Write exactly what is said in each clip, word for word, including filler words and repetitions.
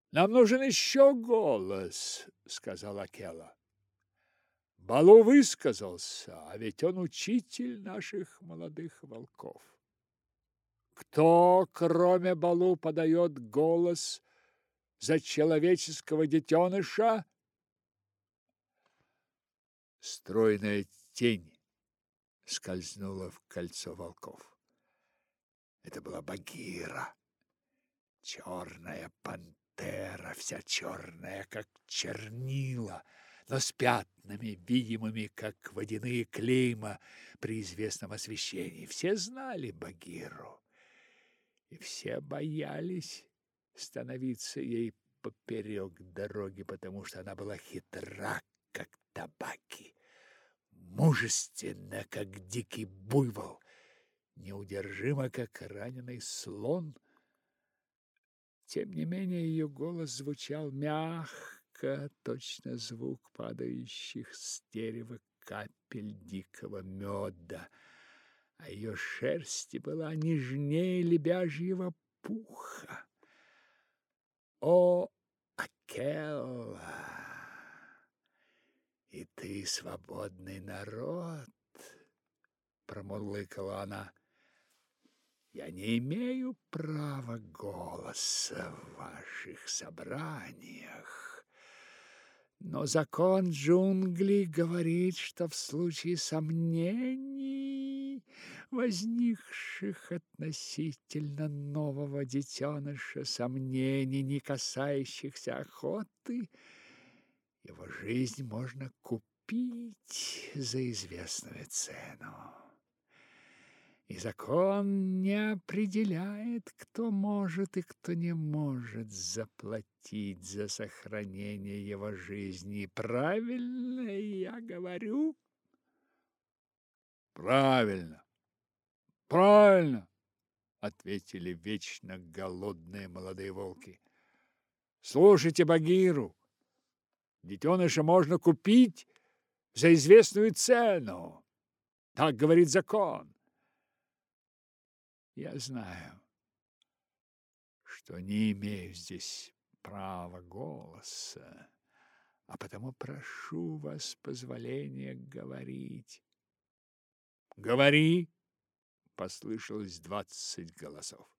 Нам нужен еще голос, сказала Акела. Балу высказался, а ведь он учитель наших молодых волков. Кто, кроме Балу, подает голос за человеческого детеныша? Стройная тень скользнула в кольцо волков. Это была Багира, черная пантера, вся черная, как чернила, но с пятнами, видимыми, как водяные клейма при известном освещении. Все знали Багиру, и все боялись становиться ей поперек дороги, потому что она была хитра, как табаки, мужественна, как дикий буйвол, неудержима, как раненый слон. Тем не менее ее голос звучал мягко, точно звук падающих с дерева капель дикого меда, а ее шерсть была нежнее лебяжьего пуха. О, Акелла, и ты свободный народ, промурлыкала она. Я не имею права голоса в ваших собраниях, но закон джунглей говорит, что в случае сомнений, возникших относительно нового детеныша, сомнений, не касающихся охоты, его жизнь можно купить за известную цену. И закон не определяет, кто может и кто не может заплатить за сохранение его жизни. Правильно я говорю? Правильно, правильно, ответили вечно голодные молодые волки. Слушайте Багиру. Детеныша можно купить за известную цену. Так говорит закон. Я знаю, что не имею здесь права голоса, а потому прошу вас позволения говорить. Говори, послышалось двадцать голосов.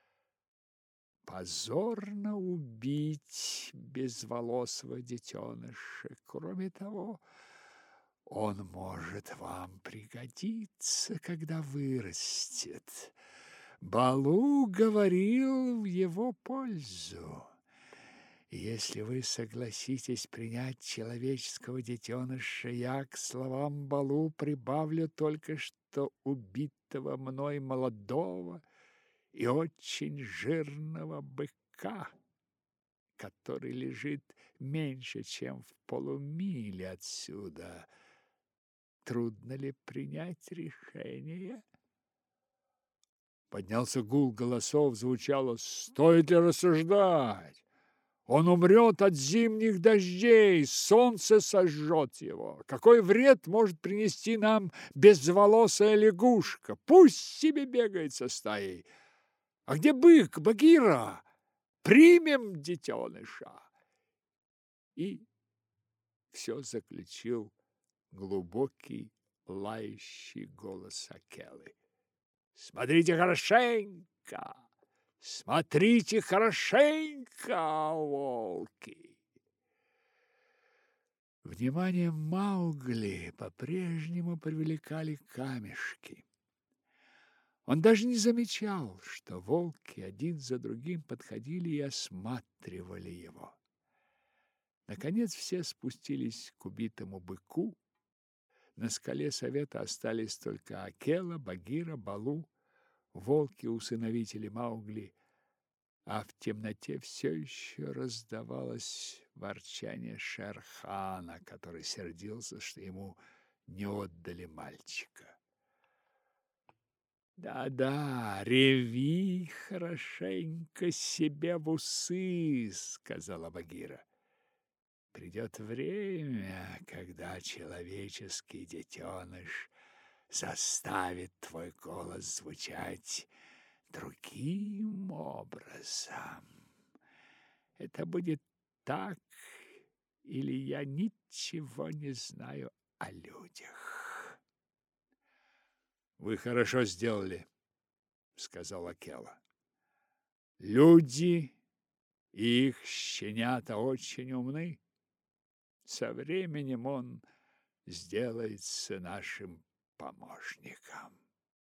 Позорно убить безволосого детеныша. Кроме того, он может вам пригодиться, когда вырастет. Балу говорил в его пользу. Если вы согласитесь принять человеческого детеныша, я к словам Балу прибавлю только что убитого мной молодого и очень жирного быка, который лежит меньше, чем в полумиле отсюда. Трудно ли принять решение? Поднялся гул голосов, звучало: стоит ли рассуждать? Он умрет от зимних дождей, солнце сожжет его. Какой вред может принести нам безволосая лягушка? Пусть себе бегает со стаей. А где бык, Багира? Примем детеныша. И все заключил глубокий лающий голос Акелы. Смотрите хорошенько, смотрите хорошенько, волки. Внимание Маугли по-прежнему привлекали камешки. Он даже не замечал, что волки один за другим подходили и осматривали его. Наконец все спустились к убитому быку. На скале совета остались только Акела, Багира, Балу, волки-усыновители Маугли, а в темноте все еще раздавалось ворчание Шер-хана, который сердился, что ему не отдали мальчика. «Да-да, реви хорошенько себе в усы», — сказала Багира. «Придет время, когда человеческий детеныш заставит твой голос звучать другим образом. Это будет так, или я ничего не знаю о людях. Вы хорошо сделали, сказал Акела. Люди и их щенята очень умны. Со временем он сделается нашим помощником.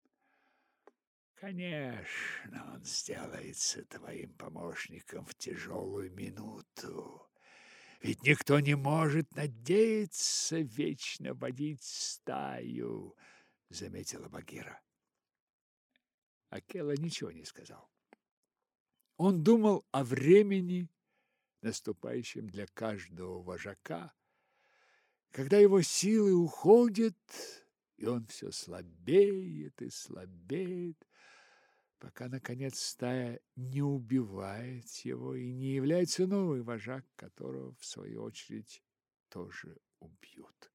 Конечно, он сделается твоим помощником в тяжелую минуту. Ведь никто не может надеяться вечно водить стаю, заметила Багира. Акела ничего не сказал. Он думал о времени, наступающем для каждого вожака, когда его силы уходят, и он все слабеет и слабеет, пока, наконец, стая не убивает его и не является новый вожак, которого, в свою очередь, тоже убьют.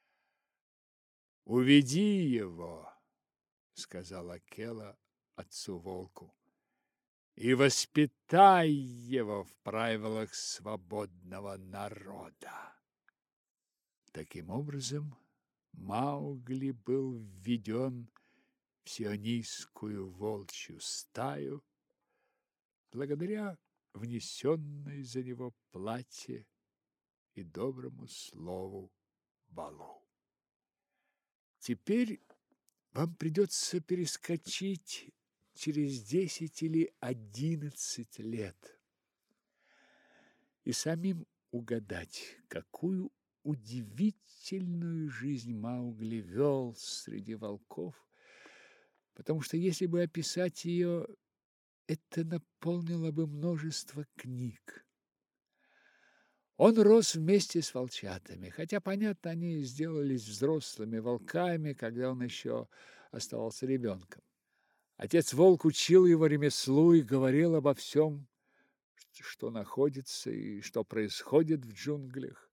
«Уведи его», — сказала Акела отцу-волку, «и воспитай его в правилах свободного народа». Таким образом, Маугли был введен в сионийскую волчью стаю благодаря внесенной за него плате и доброму слову Балу. Теперь вам придется перескочить через десять или одиннадцать лет и самим угадать, какую удивительную жизнь Маугли вел среди волков, потому что если бы описать ее, это наполнило бы множество книг. Он рос вместе с волчатами, хотя, понятно, они сделались взрослыми волками, когда он еще оставался ребенком. Отец-волк учил его ремеслу и говорил обо всем, что находится и что происходит в джунглях.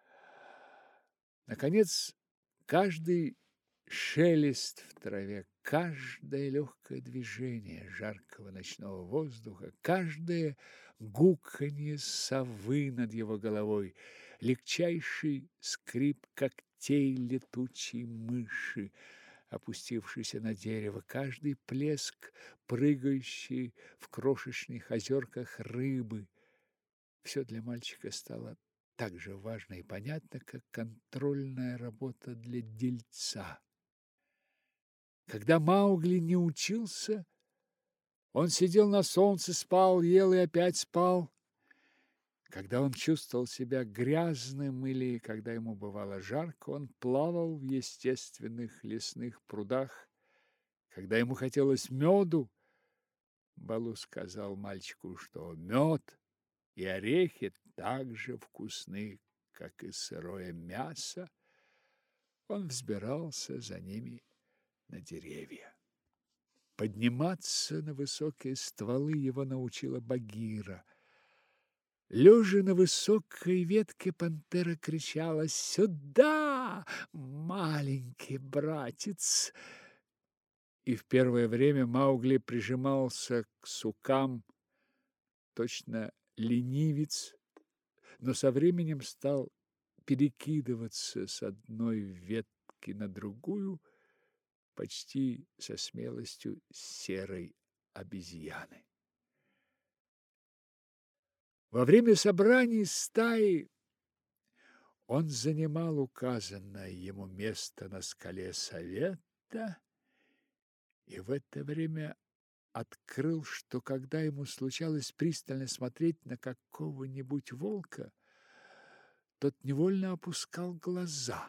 Наконец, каждый шелест в траве, каждое легкое движение жаркого ночного воздуха, каждое гуканье совы над его головой, легчайший скрип когтей летучей мыши, опустившейся на дерево, каждый плеск, прыгающий в крошечных озерках рыбы. Все для мальчика стало так же важно и понятно, как контрольная работа для дельца. Когда Маугли не учился, он сидел на солнце, спал, ел и опять спал. Когда он чувствовал себя грязным или когда ему бывало жарко, он плавал в естественных лесных прудах. Когда ему хотелось меду, Балу сказал мальчику, что мед и орехи так же вкусны, как и сырое мясо. Он взбирался за ними на деревья. Подниматься на высокие стволы его научила Багира. Лежа на высокой ветке, пантера кричала: «Сюда, маленький братец!» И в первое время Маугли прижимался к сукам, точно ленивец, но со временем стал перекидываться с одной ветки на другую, почти со смелостью серой обезьяны. Во время собраний стаи он занимал указанное ему место на скале совета и в это время открыл, что когда ему случалось пристально смотреть на какого-нибудь волка, тот невольно опускал глаза.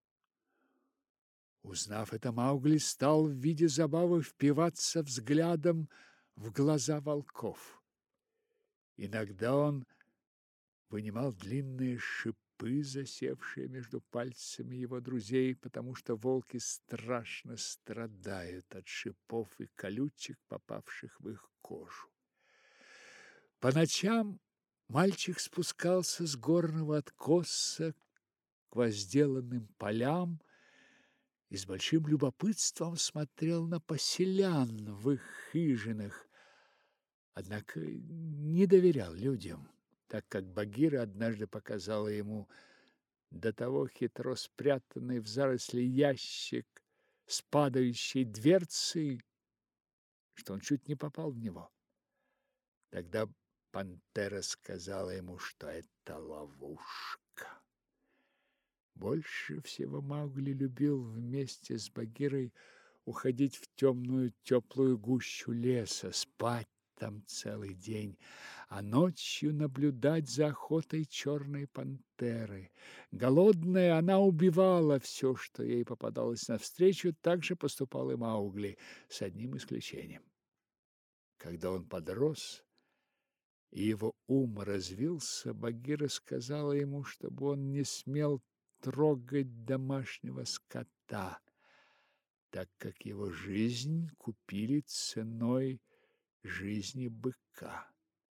Узнав это, Маугли стал в виде забавы впиваться взглядом в глаза волков. Иногда он вынимал длинные шипы, засевшие между пальцами его друзей, потому что волки страшно страдают от шипов и колючек, попавших в их кожу. По ночам мальчик спускался с горного откоса к возделанным полям и с большим любопытством смотрел на поселян в их хижинах, однако не доверял людям, так как Багира однажды показала ему до того хитро спрятанный в заросли ящик с падающей дверцей, что он чуть не попал в него. Тогда пантера сказала ему, что это ловушка. Больше всего Маугли любил вместе с Багирой уходить в темную теплую гущу леса, спать там целый день, а ночью наблюдать за охотой черной пантеры. Голодная, она убивала все, что ей попадалось навстречу, так же поступал и Маугли, с одним исключением. Когда он подрос и его ум развился, Багира сказала ему, чтобы он не смел трогать домашнего скота, так как его жизнь купили ценой жизни быка.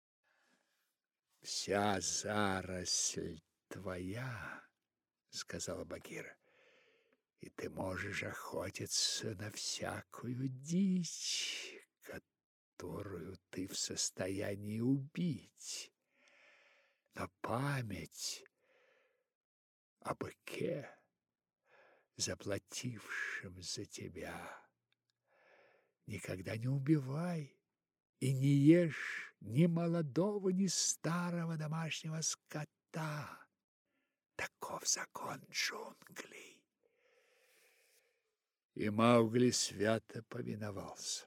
«Вся заросль твоя, — сказала Багира, — и ты можешь охотиться на всякую дичь, которую ты в состоянии убить. Но память о быке, заплатившем за тебя, никогда не убивай и не ешь ни молодого, ни старого домашнего скота. Таков закон джунглей». И Маугли свято повиновался.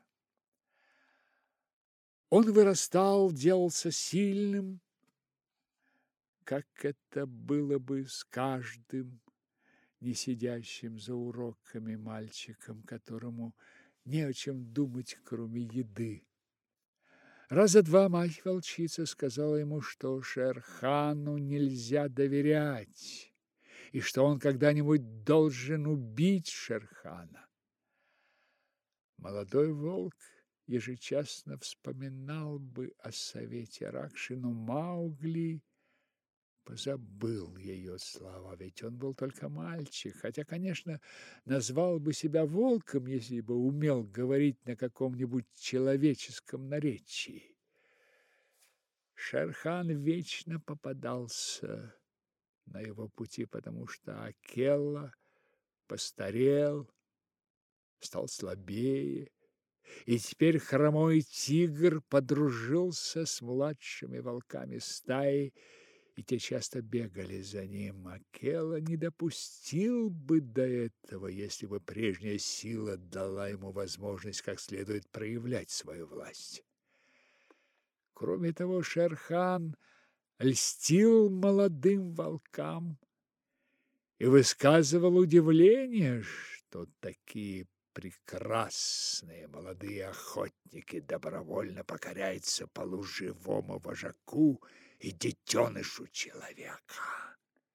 Он вырастал, делался сильным, как это было бы с каждым не сидящим за уроками мальчиком, которому не о чем думать, кроме еды. Раза два мать-волчица сказала ему, что Шер-хану нельзя доверять, и что он когда-нибудь должен убить Шер-хана. Молодой волк ежечасно вспоминал бы о совете Ракши, но Маугли позабыл ее слова, ведь он был только мальчик, хотя, конечно, назвал бы себя волком, если бы умел говорить на каком-нибудь человеческом наречии. Шер-хан вечно попадался на его пути, потому что Акела постарел, стал слабее, и теперь хромой тигр подружился с младшими волками стаи, и те часто бегали за ним. Акела не допустил бы до этого, если бы прежняя сила дала ему возможность как следует проявлять свою власть. Кроме того, Шер-хан льстил молодым волкам и высказывал удивление, что такие прекрасные молодые охотники добровольно покоряются полуживому вожаку и детенышу человека.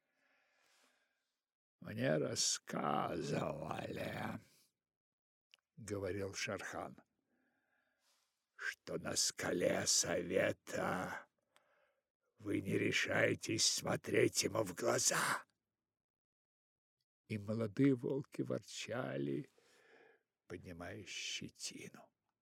«Мне рассказывали, — говорил Шер-хан, — что на скале совета вы не решаетесь смотреть ему в глаза». И молодые волки ворчали, поднимая щетину.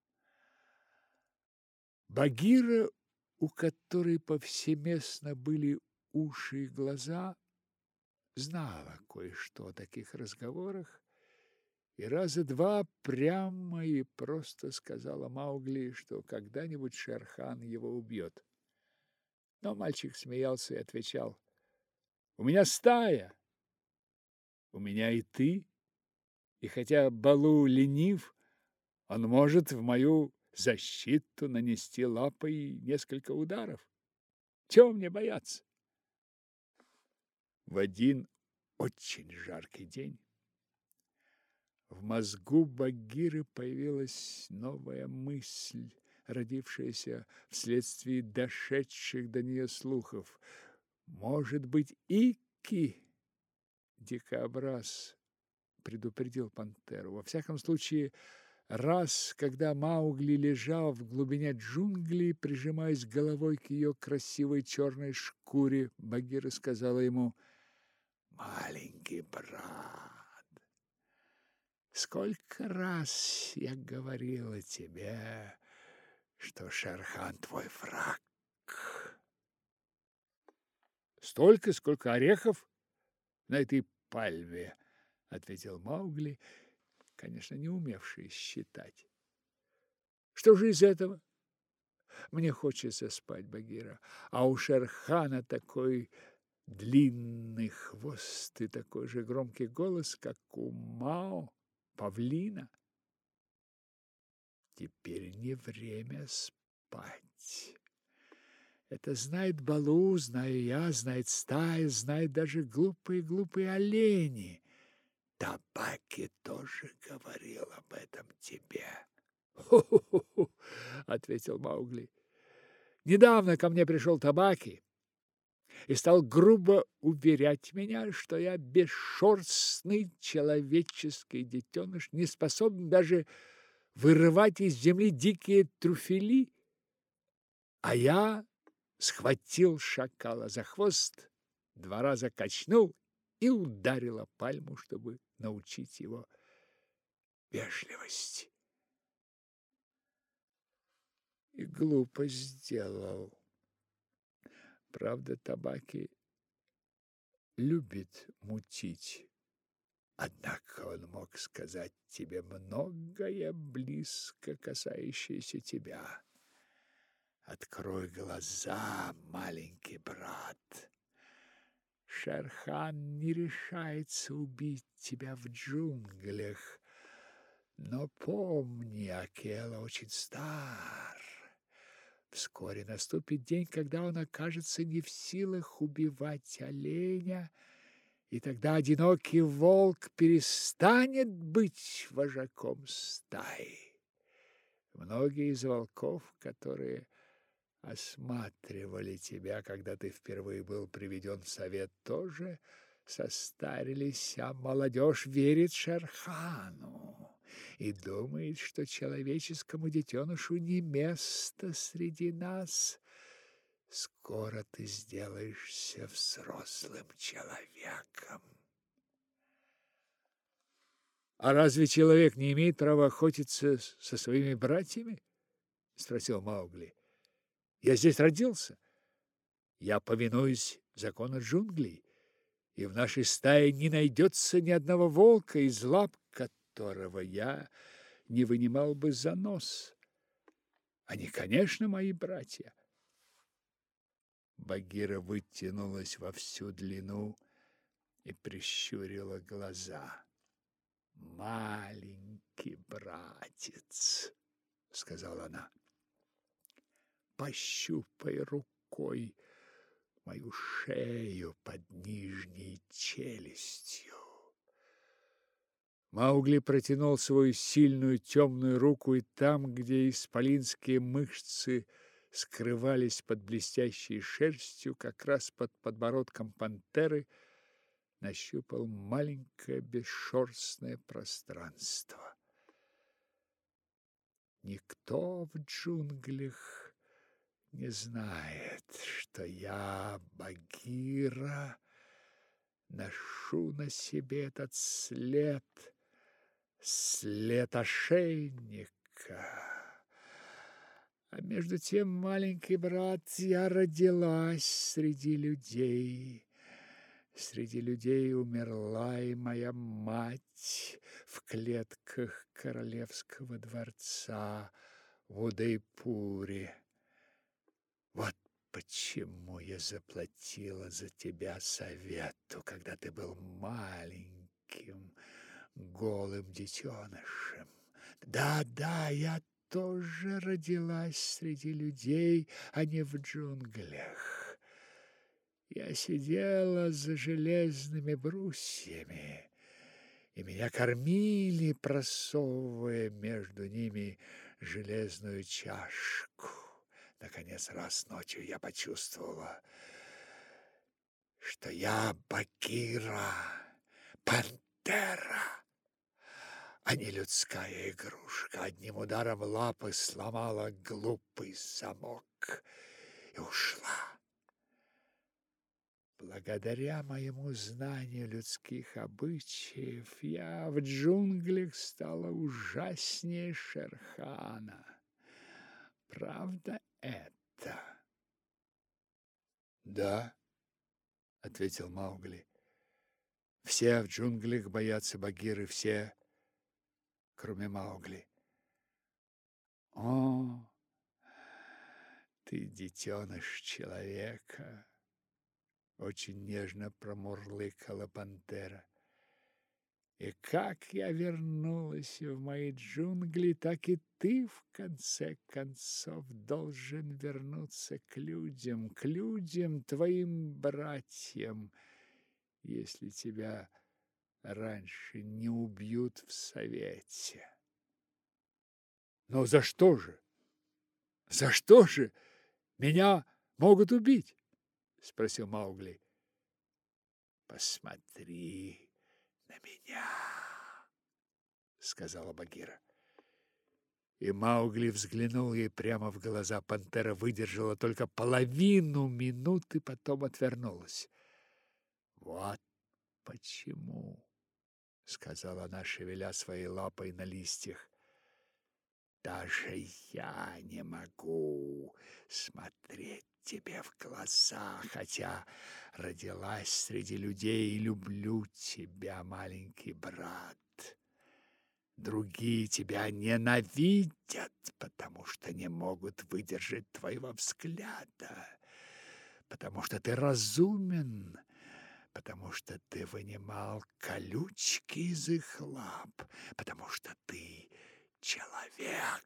Багира, у которой повсеместно были уши и глаза, знала кое-что о таких разговорах и раза два прямо и просто сказала Маугли, что когда-нибудь Шер-хан его убьет. Но мальчик смеялся и отвечал: «У меня стая, у меня и ты, и хотя Балу ленив, он может в мою защиту нанести лапой несколько ударов. Чего мне бояться?» В один очень жаркий день в мозгу Багиры появилась новая мысль, родившаяся вследствие дошедших до нее слухов. Может быть, Икки, дикобраз, предупредил пантеру. Во всяком случае, раз, когда Маугли лежал в глубине джунглей, прижимаясь головой к ее красивой черной шкуре, Багира сказала ему: «Маленький брат, сколько раз я говорила тебе, что Шер-хан твой враг. столько, сколько орехов на этой пальме, ответил Маугли, конечно, не умевший считать. Что же из этого? Мне хочется спать, Багира, а у Шерхана такой длинный хвост и такой же громкий голос, как у Мао, павлина. Теперь не время спать. Это знает Балу, знаю я, знает стая, знает даже глупые-глупые олени. Табаки тоже говорил об этом тебе. «Ху-ху-ху!» — ответил Маугли. «Недавно ко мне пришел Табаки и стал грубо уверять меня, что я бесшерстный человеческий детеныш, не способен даже вырывать из земли дикие трюфели. А я схватил шакала за хвост, два раза качнул и ударил о пальму, чтобы научить его вежливости. И глупо сделал. Правда, Табаки любит мутить. Однако он мог сказать тебе многое близко касающееся тебя. Открой глаза, маленький брат. Шер-хан не решается убить тебя в джунглях. Но помни, Акела очень стар. Вскоре наступит день, когда он окажется не в силах убивать оленя, и тогда одинокий волк перестанет быть вожаком стаи. Многие из волков, которые осматривали тебя, когда ты впервые был приведен в совет, тоже состарились, а молодежь верит Шер-хану и думает, что человеческому детенышу не место среди нас. Скоро ты сделаешься взрослым человеком. А разве человек не имеет права охотиться со своими братьями? Спросил Маугли. Я здесь родился. Я повинуюсь закону джунглей, и в нашей стае не найдется ни одного волка, из лап которого я не вынимал бы за нос. Они, конечно, мои братья. Багира вытянулась во всю длину и прищурила глаза. «Маленький братец», — сказала она, — «пощупай рукой мою шею под нижней челюстью». Маугли протянул свою сильную темную руку, и там, где исполинские мышцы скрывались под блестящей шерстью, как раз под подбородком пантеры, нащупал маленькое бесшерстное пространство. Никто в джунглях не знает, что я, Багира, ношу на себе этот след, след ошейника. А между тем, маленький брат, я родилась среди людей. Среди людей умерла и моя мать в клетках королевского дворца в Удайпуре. Вот почему я заплатила за тебя совету, когда ты был маленьким, голым детенышем. Да-да, я тоже родилась среди людей, а не в джунглях. Я сидела за железными брусьями, и меня кормили, просовывая между ними железную чашку. Наконец, раз ночью я почувствовала, что я Багира, пантера, а не людская игрушка. Одним ударом лапы сломала глупый замок и ушла. Благодаря моему знанию людских обычаев я в джунглях стала ужаснее Шер-хана. Правда это? Да, ответил Маугли. Все в джунглях боятся Багиры, все, кроме Маугли. О, ты детеныш человека, очень нежно промурлыкала пантера. И как я вернулась в мои джунгли, так и ты, в конце концов, должен вернуться к людям, к людям, твоим братьям, если тебя раньше не убьют в совете. Но за что же? За что же меня могут убить? Спросил Маугли. Посмотри на меня, сказала Багира. И Маугли взглянул ей прямо в глаза. Пантера выдержала только половину минуты, потом отвернулась. Вот почему, сказала она, шевеля своей лапой на листьях. Даже я не могу смотреть тебе в глаза, хотя родилась среди людей и люблю тебя, маленький брат. Другие тебя ненавидят, потому что не могут выдержать твоего взгляда, потому что ты разумен, потому что ты вынимал колючки из их лап, потому что ты человек.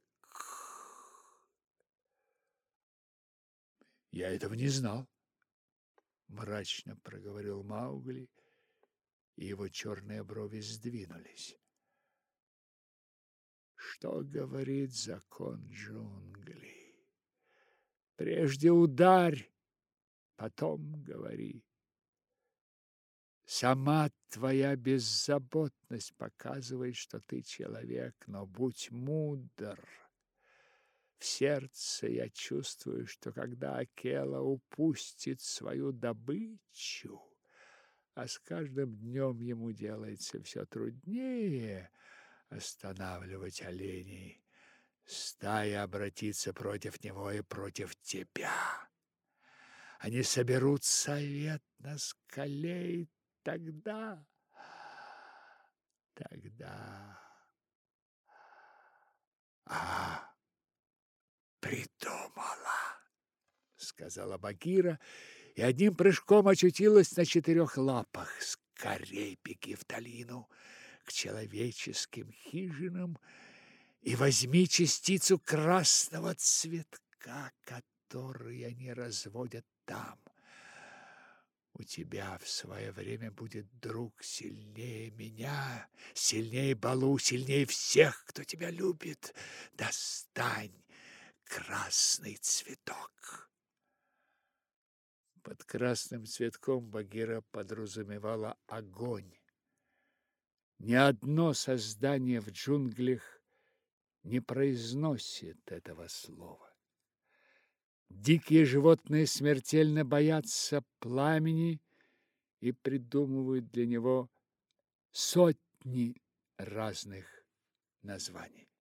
Я этого не знал, мрачно проговорил Маугли, и его черные брови сдвинулись. Что говорит закон джунглей? Прежде ударь, потом говори. Сама твоя беззаботность показывает, что ты человек, но будь мудр. В сердце я чувствую, что когда Акела упустит свою добычу, а с каждым днем ему делается все труднее останавливать оленей, стая обратится против него и против тебя. Они соберут совет на скале, и тогда, тогда... А, придумала, сказала Багира, и одним прыжком очутилась на четырех лапах. Скорей беги в долину к человеческим хижинам и возьми частицу красного цветка, который они разводят там. У тебя в свое время будет друг сильнее меня, сильнее Балу, сильнее всех, кто тебя любит. Достань красный цветок. Под красным цветком Багира подразумевала огонь. Ни одно создание в джунглях не произносит этого слова. Дикие животные смертельно боятся пламени и придумывают для него сотни разных названий.